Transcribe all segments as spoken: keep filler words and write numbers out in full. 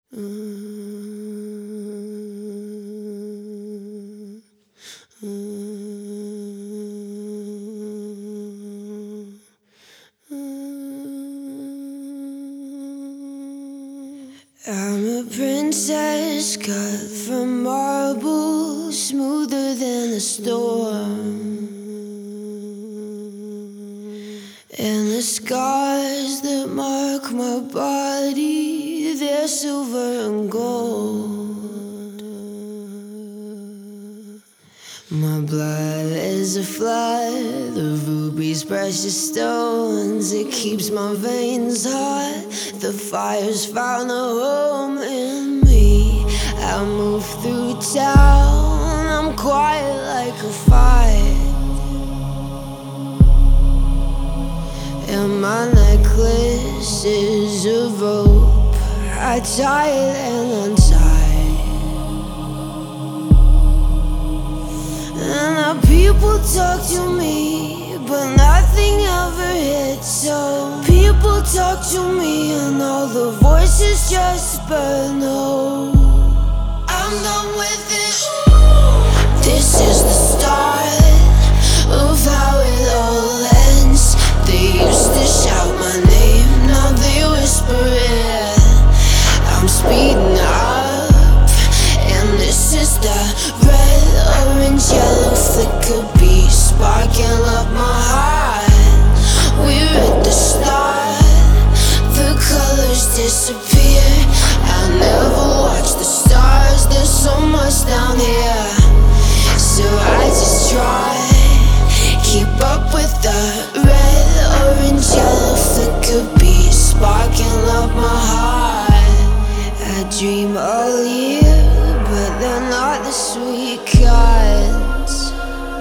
Mm, mm, mm. I'm a princess cut from marble, smoother than a storm. And the scars that mark my body, they're silver and gold. My blood is a flood of rubies, precious stones. It keeps my veins hot. The fire's found a home in me. I move through town, I'm quiet like a fire. And my necklace is a rope, I tie it and untie. And now people talk to me, but nothing ever hits. So people talk to me and all the voices just burn. No, I'm done with it. This is the start of how it all ends. They used to shout my name, now they whisper it. I'm speeding up, and this is the red, orange, yellow flicker beat, sparking up my heart. We're at the start, the colors disappear. I'll never watch the stars, there's so much down here. So I just try, keep up with the red, orange, yellow flicker beat, sparking up my heart. I dream all year, but they're not the sweet kinds.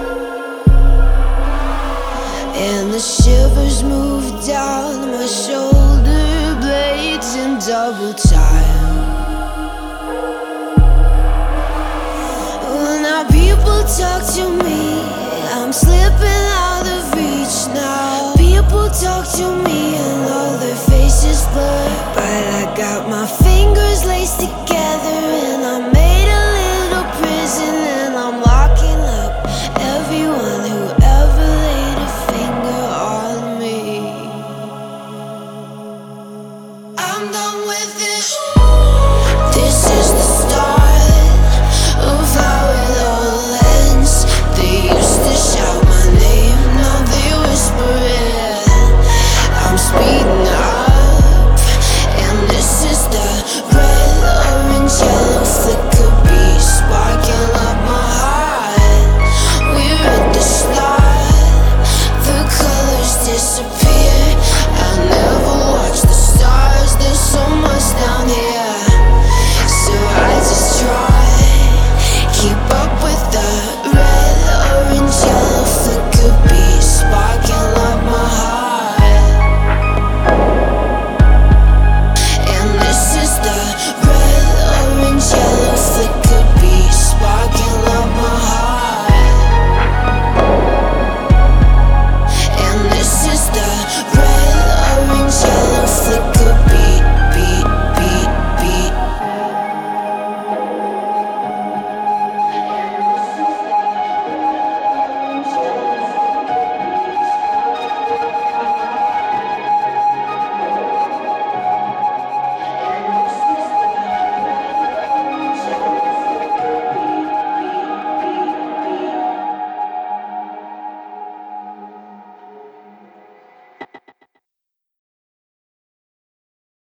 And the shivers move down my shoulder blades in double time. Well, now people talk to me, I'm slipping out of reach now. People talk to me and all their faces blur, but I got my fingers laced together